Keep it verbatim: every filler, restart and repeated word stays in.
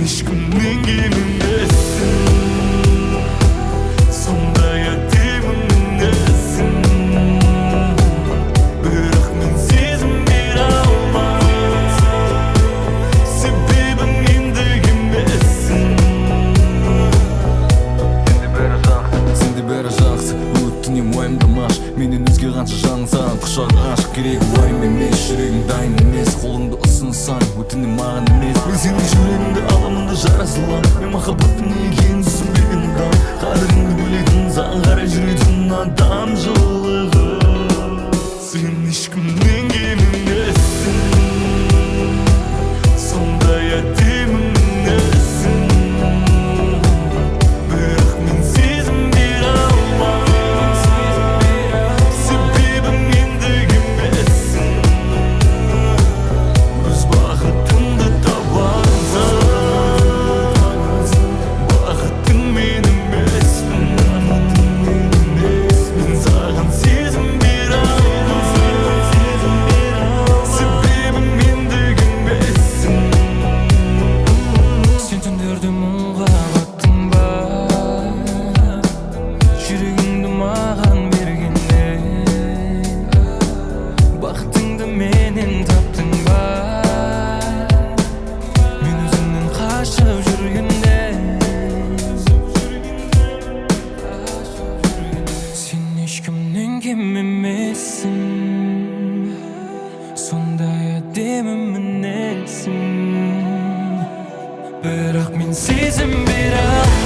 ешкімнен кем емессің, сондай әдемі мінезің. Бірақ мен сезім бере алмаймын, себебі мендік емессің. Сенде бәрі жақсы, өтінем уайымдамаш. Менен өзге қанша жаның саған құшақ ашық. Керегі уайым емес, жүрегің дайын емес. Қолыңды ұсынсаң, өтінем маған емес. Мен сенің жүрегіңді аламын да жарасылам. Мен махаббаттың не екенін түсінбеген адам. Қадіріңді білетін, саған қарай жүретін адам жылығы. Сен ешкімнен кем емессің, сондай әдемі мінезің. Бірақ мен сезім бере алмаймын, себебі мендік емессің. Өз бақытыңды табарсың, бақытың мен емеспін. Мен саған сезім бере алмаймын, себебі мендік емессің. Сен түндерде мұңға баттың ба, жүрегіңді маған бергенде. Бақытыңды менен таптың ба, мен өзімнен қашып жүргенде. Сен ешкімнен кем емессің, сондай әдемі мінезің. Бірақ мен сезім бере